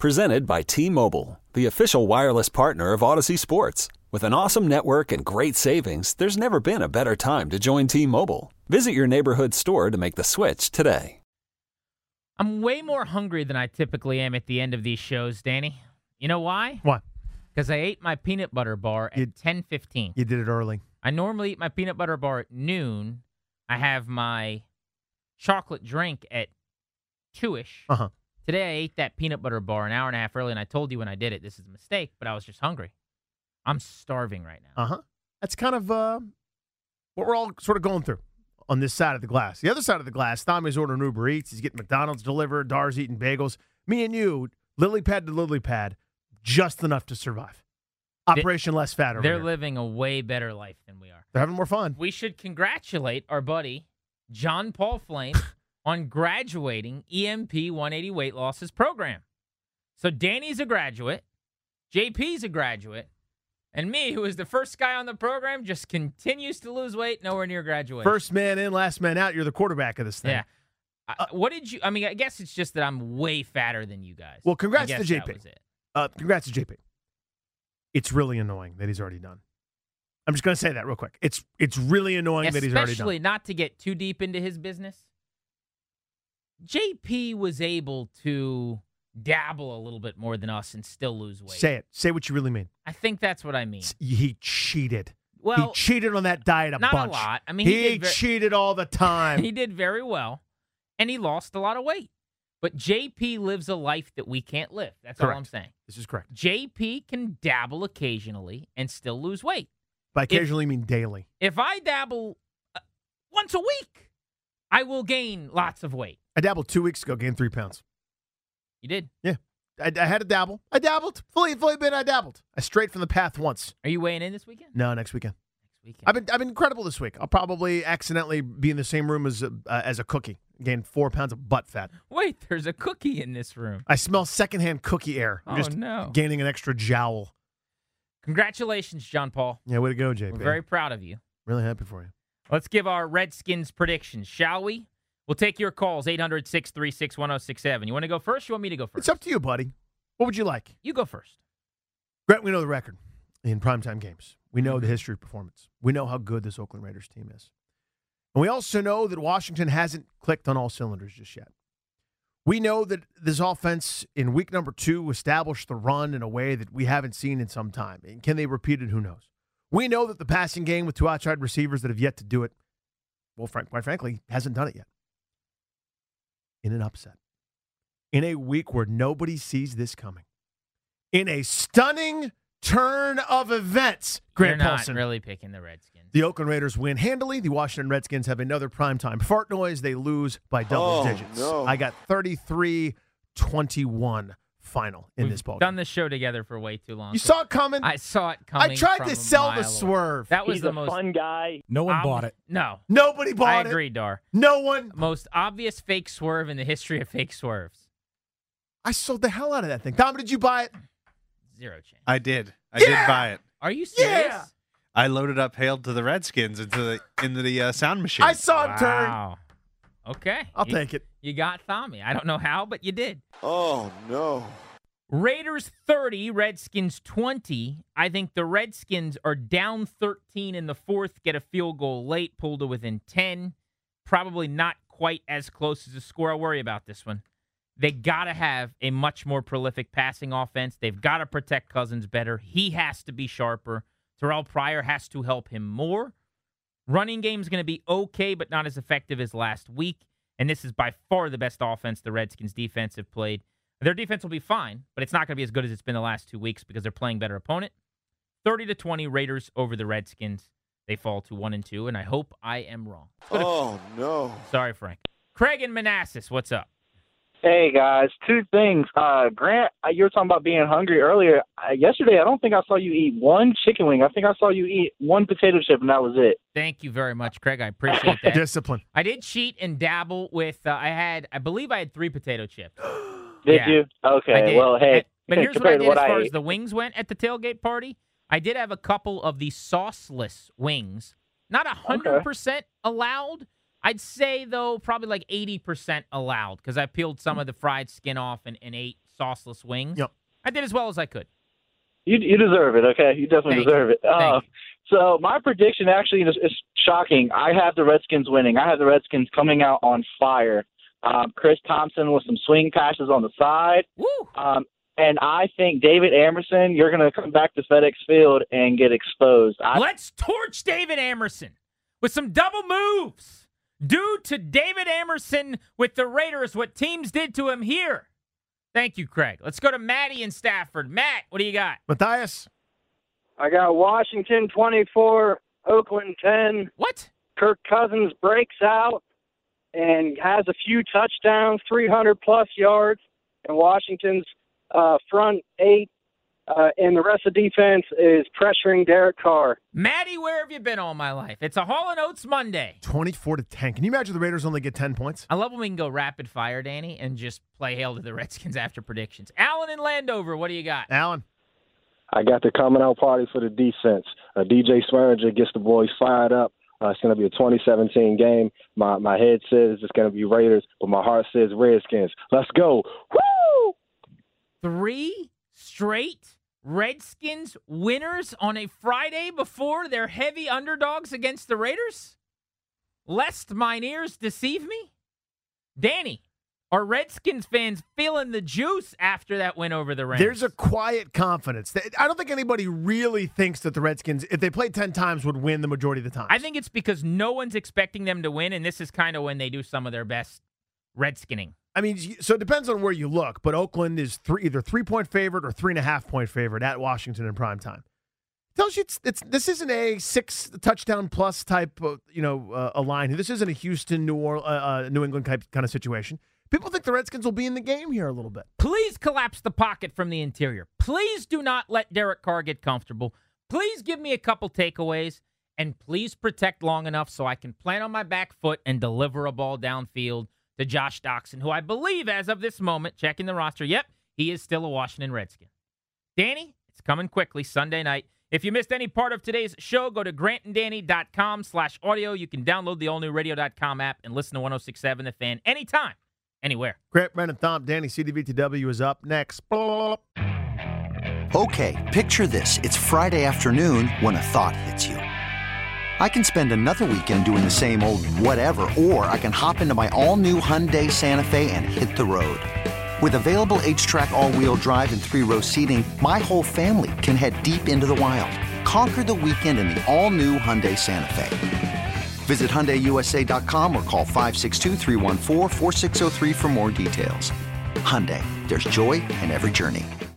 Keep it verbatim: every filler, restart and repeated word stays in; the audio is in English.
Presented by T-Mobile, the official wireless partner of Odyssey Sports. With an awesome network and great savings, there's never been a better time to join T-Mobile. Visit your neighborhood store to make the switch today. I'm way more hungry than I typically am at the end of these shows, Danny. You know why? Why? Because I ate my peanut butter bar at You- ten fifteen. You did it early. I normally eat my peanut butter bar at noon. I have my chocolate drink at two-ish. Uh-huh. Today I ate that peanut butter bar an hour and a half early, and I told you when I did it, this is a mistake, but I was just hungry. I'm starving right now. Uh-huh. That's kind of uh, what we're all sort of going through on this side of the glass. The other side of the glass, Tommy's ordering Uber Eats. He's getting McDonald's delivered. Dar's eating bagels. Me and you, lily pad to lily pad, just enough to survive. Operation Less Fat over They're here. living a way better life than we are. They're having more fun. We should congratulate our buddy, John Paul Flame, on graduating E M P one eighty Weight Losses program. So Danny's a graduate, J P's a graduate, and me, who is the first guy on the program, just continues to lose weight, nowhere near graduation. First man in, last man out. You're the quarterback of this thing. Yeah. Uh, what did you, I mean, I guess it's just that I'm way fatter than you guys. Well, congrats I guess to J that P. was it. Uh, congrats to J P. It's really annoying that he's already done. I'm just going to say that real quick. It's it's really annoying that he's already done. Especially not to get too deep into his business. J P was able to dabble a little bit more than us and still lose weight. Say it. Say what you really mean. I think that's what I mean. He cheated. Well, he cheated on that diet a not bunch. a lot. I mean, he, he did ver- cheated all the time. he did very well, and he lost a lot of weight. But J P lives a life that we can't live. That's Correct. all I'm saying. This is correct. J P can dabble occasionally and still lose weight. By occasionally, you mean daily. If I dabble uh, once a week, I will gain lots of weight. I dabbled two weeks ago, gained three pounds. You did? Yeah. I, I had to dabble. I dabbled. Fully, fully admit I dabbled. I strayed from the path once. Are you weighing in this weekend? No, next weekend. Next weekend. I've been I've been incredible this week. I'll probably accidentally be in the same room as a, uh, as a cookie. Gain four pounds of butt fat. Wait, there's a cookie in this room. I smell secondhand cookie air. I'm Oh, just no. gaining an extra jowl. Congratulations, John Paul. Yeah, way to go, J P. We're very proud of you. Really happy for you. Let's give our Redskins predictions, shall we? We'll take your calls, eight hundred, six three six, one oh six seven. You want to go first? You want me to go first? It's up to you, buddy. What would you like? You go first. Grant, we know the record in primetime games. We know the history of performance. We know how good this Oakland Raiders team is. And we also know that Washington hasn't clicked on all cylinders just yet. We know that this offense in week number two established the run in a way that we haven't seen in some time. And can they repeat it? Who knows? We know that the passing game with two outside receivers that have yet to do it, well, frank, quite frankly, hasn't done it yet. In an upset. In a week where nobody sees this coming. In a stunning turn of events, Grant You're not Paulson. really picking the Redskins. The Oakland Raiders win handily. The Washington Redskins have another primetime fart noise. They lose by double Oh, digits. no. I got thirty-three twenty-one final in We've this ball. done this show together for way too long. You so saw it coming. I saw it coming. I tried from to a sell the mile away. swerve. That was He's the a most fun guy. No one obvi- bought it. No. Nobody bought I it. agree, Dar. No one. Most obvious fake swerve in the history of fake swerves. I sold the hell out of that thing. Tom, did you buy it? Zero chance. I did. I Yeah! did buy it. Are you serious? Yeah. I loaded up "Hail to the Redskins" into the into the uh, sound machine. I saw him turn. Wow. Okay. I'll you, take it. You got Tommy. I don't know how, but you did. Oh no! Raiders thirty, Redskins twenty. I think the Redskins are down thirteen in the fourth, get a field goal late, pulled to within ten. Probably not quite as close as the score. I worry about this one. They got to have a much more prolific passing offense. They've got to protect Cousins better. He has to be sharper. Terrell Pryor has to help him more. Running game is going to be okay, but not as effective as last week. And this is by far the best offense the Redskins defense have played. Their defense will be fine, but it's not going to be as good as it's been the last two weeks because they're playing better opponent. thirty to twenty Raiders over the Redskins. They fall to one and two, and I hope I am wrong. Oh no! Sorry, Frank. Craig and Manassas, what's up? Hey, guys, two things. Uh, Grant, uh, you were talking about being hungry earlier. Uh, yesterday, I don't think I saw you eat one chicken wing. I think I saw you eat one potato chip, and that was it. Thank you very much, Craig. I appreciate that. Discipline. I did cheat and dabble with, uh, I had, I believe I had three potato chips. Did Yeah. you? Okay, I did. well, hey. And- but here's what I compared did to as far I as ate. the wings went at the tailgate party. I did have a couple of the sauceless wings. Not one hundred percent allowed. I'd say, though, probably like eighty percent allowed because I peeled some of the fried skin off and, and ate sauceless wings. Yep. I did as well as I could. You you deserve it, okay? You definitely Thank deserve you. it. Uh, Thank you. so my prediction actually is, is shocking. I have the Redskins winning. I have the Redskins coming out on fire. Um, Chris Thompson with some swing passes on the side. Woo! Um, and I think David Amerson, you're going to come back to FedEx Field and get exposed. I, Let's torch David Amerson with some double moves. Do to David Amerson with the Raiders what teams did to him here. Thank you, Craig. Let's go to Matty in Stafford. Matt, what do you got? Matthias? I got Washington twenty-four, Oakland ten. What? Kirk Cousins breaks out and has a few touchdowns, three hundred plus yards, and Washington's uh, front eight uh, and the rest of the defense is pressuring Derek Carr. Matty, where have you been all my life? It's a Hall and Oates Monday. twenty-four to ten. Can you imagine the Raiders only get ten points? I love when we can go rapid fire, Danny, and just play hail to the Redskins after predictions. Alan in Landover, what do you got? Alan? I got the coming out party for the defense. Uh, D J Swearinger gets the boys fired up. Uh, it's going to be a twenty seventeen game. My my head says it's going to be Raiders, but my heart says Redskins. Let's go. Woo! Three straight Redskins winners on a Friday before their heavy underdogs against the Raiders? Lest mine ears deceive me? Danny, are Redskins fans feeling the juice after that win over the Rams? There's a quiet confidence. I don't think anybody really thinks that the Redskins, if they played ten times, would win the majority of the time. I think it's because no one's expecting them to win, and this is kind of when they do some of their best Redskinning. I mean, so it depends on where you look, but Oakland is three, either three-point favorite or three-and-a-half-point favorite at Washington in prime time. Tells you it's, it's this isn't a six touchdown plus type of, you know uh, a line. This isn't a Houston, New Orleans, uh, uh, New England type kind of situation. People think the Redskins will be in the game here a little bit. Please collapse the pocket from the interior. Please do not let Derek Carr get comfortable. Please give me a couple takeaways, and please protect long enough so I can plant on my back foot and deliver a ball downfield to Josh Doxson, who I believe, as of this moment, checking the roster, yep, he is still a Washington Redskin. Danny, it's coming quickly Sunday night. If you missed any part of today's show, go to grantanddanny.com slash audio. You can download the all-new radio dot com app and listen to one oh six point seven The Fan anytime, anywhere. Grant, Brandon, Thom, Danny, C D V T W is up next. Okay, picture this. It's Friday afternoon when a thought hits you. I can spend another weekend doing the same old whatever, or I can hop into my all-new Hyundai Santa Fe and hit the road. With available H-Track all-wheel drive and three-row seating, my whole family can head deep into the wild. Conquer the weekend in the all-new Hyundai Santa Fe. Visit Hyundai U S A dot com or call five six two, three one four, four six zero three for more details. Hyundai, there's joy in every journey.